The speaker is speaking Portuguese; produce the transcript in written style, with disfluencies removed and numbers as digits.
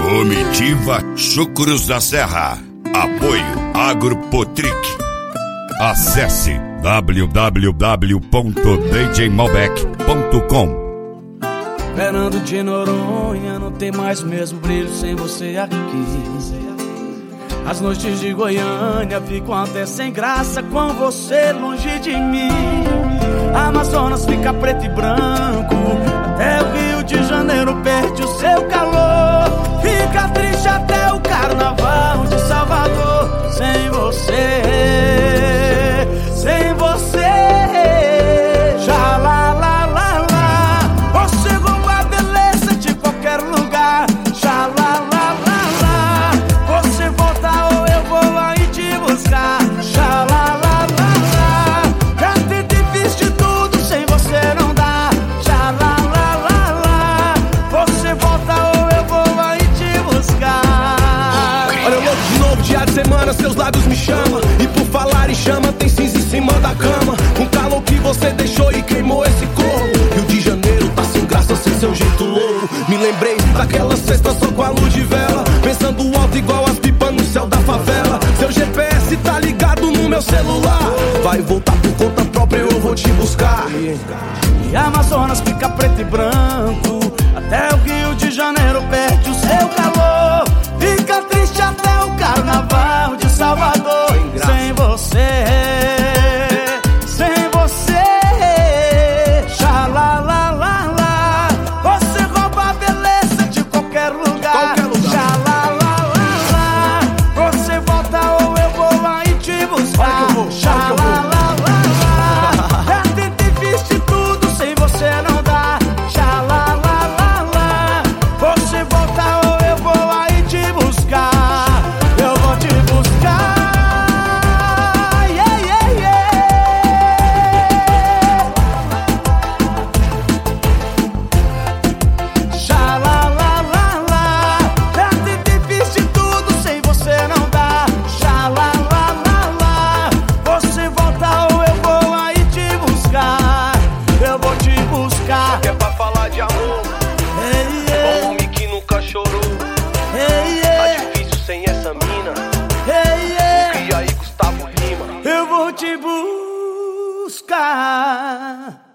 Comitiva Chucros da Serra. Apoio Agropotric. Acesse www.djmalbec.com. Fernando de Noronha não tem mais o mesmo brilho sem você aqui. As noites de Goiânia ficam até sem graça com você longe de mim. A Amazonas fica preto e branco, até o Rio de Janeiro perde o seu calor. Fica triste até o Carnaval de Salvador sem você, sem você. Já lá, lá, lá, lá, você rouba a beleza de qualquer lugar. Já lá, lá, lá, lá, você volta ou eu vou aí te buscar. Já lá, lá, lá, lá, já tentei, fiz de tudo, sem você não dá. Já lá, lá, lá, lá, você volta ou eu vou aí te buscar. Olha eu louco de novo, dia de semana, seus lábios me chamam. E por falar em chama, tem cinza em cima da cama. Um calor que você deixou e queimou esse corpo. Rio de Janeiro tá sem graça, sem seu jeito louco. Me lembrei daquela sexta só com a luz de vela, pensando alto igual as pipas no céu da favela. Seu GPS tá ligado no meu celular. Vai voltar por conta própria, eu vou te buscar. E a Amazonas fica preto e branco, até o Rio de Janeiro perde o seu calor. Fica triste até o Carnaval de Salvador sem você, sem você. Já lá, lá, lá, lá, você rouba a beleza de qualquer lugar. Já lá, lá, lá, lá, você volta ou eu vou aí te buscar. Já lá, lá, lá, lá, já tentei, fiz de tudo, sem você não dá. Já lá, lá, lá, lá, você volta ou eu vou aí te buscar. Eu vou te buscar. Yeah, yeah, yeah. Já lá, lá, lá, lá, já tentei, fiz de tudo, sem você não dá. Já lá, lá, lá, lá, você volta ou eu vou aí te buscar. Eu vou te buscar. Que é pra falar de amor, Hey, yeah. um homem que nunca chorou. Hey, Tá yeah. difícil sem essa mina. Hey, yeah. E aí, Gustavo Lima. Eu vou te buscar.